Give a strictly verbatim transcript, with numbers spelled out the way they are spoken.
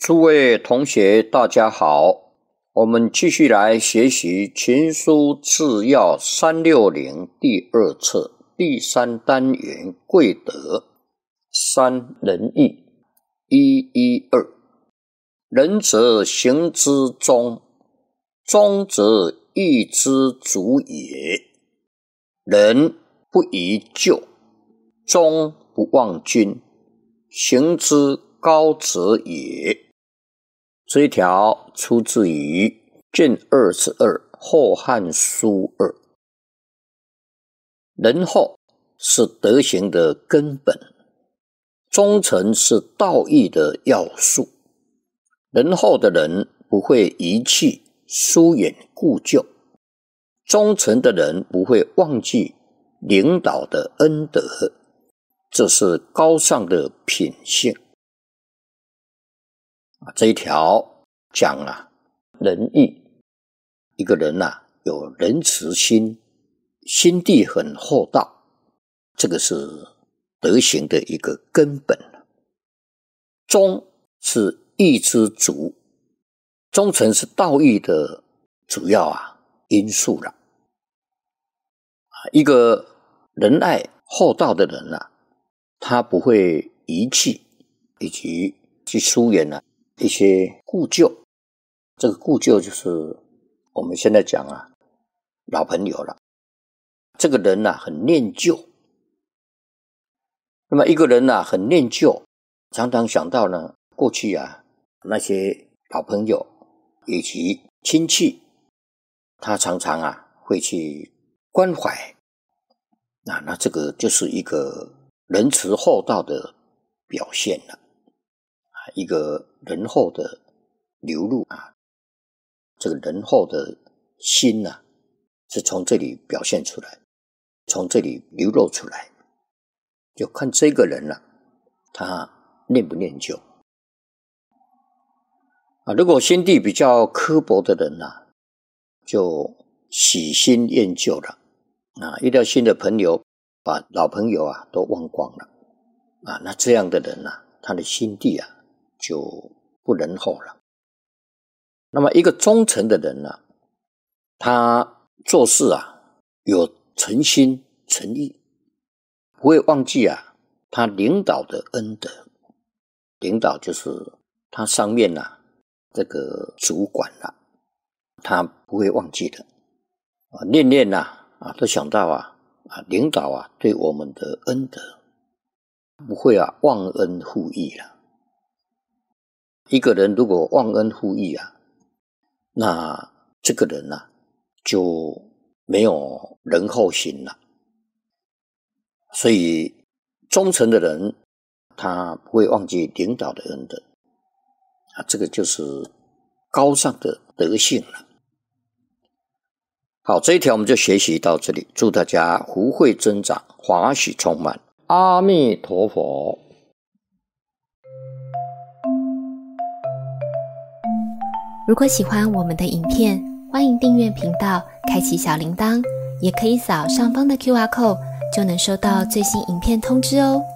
诸位同学大家好，我们继续来学习群书治要三六零第二册第三单元贵德。三仁义。一一二。仁则行之忠，忠则义之主也。仁不移旧，忠不忘君，行之高则也。这一条出自于卷二十二后汉书二。仁厚是德行的根本，忠诚是道义的要素。仁厚的人不会遗弃疏远故旧，忠诚的人不会忘记领导的恩德，这是高尚的品性。这一条讲啊，仁义，一个人啊有仁慈心，心地很厚道，这个是德行的一个根本。忠是义之主，忠诚是道义的主要啊因素了。一个仁爱厚道的人啊，他不会遗弃以及去疏远啊一些故旧。这个故旧就是我们现在讲啊老朋友了。这个人啊很念旧，那么一个人啊很念旧，常常想到呢过去啊那些老朋友以及亲戚，他常常啊会去关怀。那那这个就是一个仁慈厚道的表现了，一个仁厚的流露啊，这个仁厚的心啊，是从这里表现出来，从这里流露出来，就看这个人啊，他念不念旧啊。如果心地比较刻薄的人啊，就喜新厌旧了啊，遇到新的朋友，把老朋友啊都忘光了啊。那这样的人啊，他的心地啊就不仁厚了。那么一个忠诚的人啊，他做事啊有诚心诚意，不会忘记啊他领导的恩德。领导就是他上面啊这个主管啊，他不会忘记的啊，念念啊啊都想到啊啊领导啊对我们的恩德，不会啊忘恩负义了。一个人如果忘恩负义啊，那这个人啊就没有仁厚心了。所以忠诚的人他不会忘记领导的恩德啊，这个就是高尚的德性了。好，这一条我们就学习到这里，祝大家福慧增长，法喜充满，阿弥陀佛。 如果喜欢我们的影片，欢迎订阅频道，开启小铃铛，也可以扫上方的 Q R code， 就能收到最新影片通知哦。